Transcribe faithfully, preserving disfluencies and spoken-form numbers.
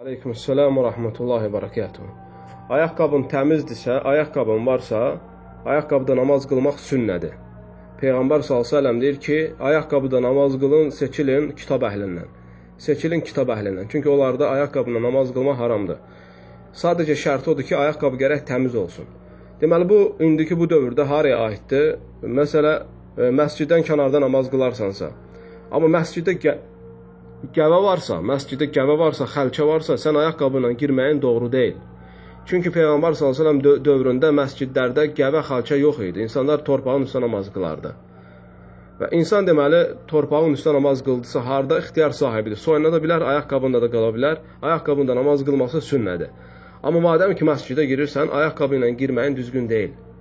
Aleykümselam və rəhmətullahi və bərəkətuhu. Ayaqqabın təmizdirsə, ayaqqabın varsa, ayaqqabıda namaz qılmaq sünnədir. Peyğəmbər sallallahu əleyhi və səlləm deyir ki, ayaqqabıda namaz qılın, seçilin kitab əhlindən. Seçilin kitab əhlindən. Çünki onlarda ayaqqabıyla namaz qılmaq haramdır. Sadəcə şərt odur ki, ayaqqabı gərək təmiz olsun. Deməli, bu, indiki bu dövrdə haraya aiddir? Məsələ, məsciddən kənarda namaz qılarsansa, amma məsciddə gə gəvə varsa, məsciddə gəvə varsa, xəlçə varsa, sən ayaqqabı ilə girməyin doğru deyil. Çünki Peyğəmbər sallallahu əleyhi və səlləm dövründə məscidlərdə gəvə, xalça yox idi. İnsanlar torpağın üstə namaz qılardı. Və insan deməli, torpağın üstə namaz qıldısa, harda ixtiyar sahibidir. Soyuna da bilər, ayaqqabında da qala bilər. Ayaqqabında namaz qılması sünnədir. Amma madəm ki, məscidə girirsən, ayaqqabı ilə girməyin düzgün deyil.